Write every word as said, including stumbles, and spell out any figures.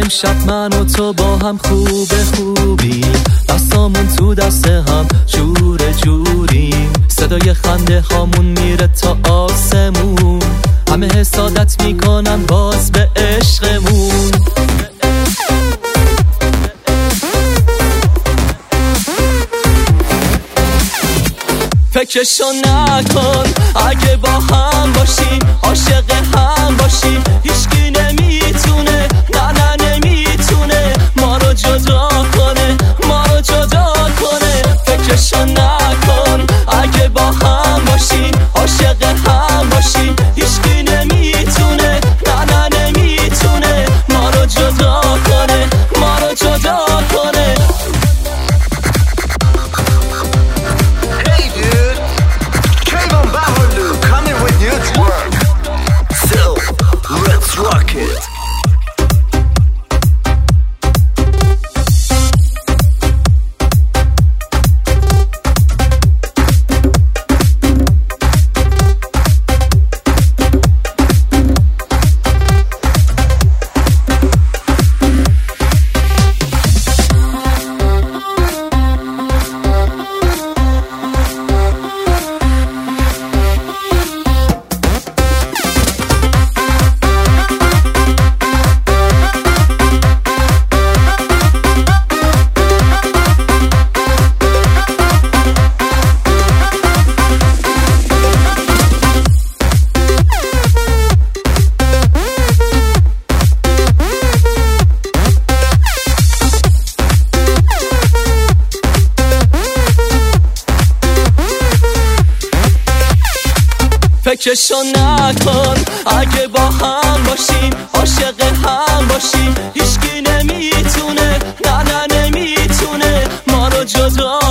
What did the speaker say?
امشب من و تو با هم خوبه خوبیم، دستامون تو دست هم جور جوریم، صدای خنده هامون میره تا آسمون، همه حسادت میکنن باز به عشقمون. فکرشو نکن اگه با هم باشیم، عاشق هم باشیم، هیچکی نمیتونه، نه نه نمیتونه ما رو جدا کنه، ما رو جدا کنه. فکرشو نکن اگه با هم باشیم، عاشق هم باشیم، هیچکی نمیتونه، نه نه نمیتونه ما رو جدا کنه، ما رو جدا کنه. Rock it. فکرشو نکن اگه با هم باشیم، عاشق هم باشیم، هیچکی نمیتونه، نه نه نمیتونه ما رو جدا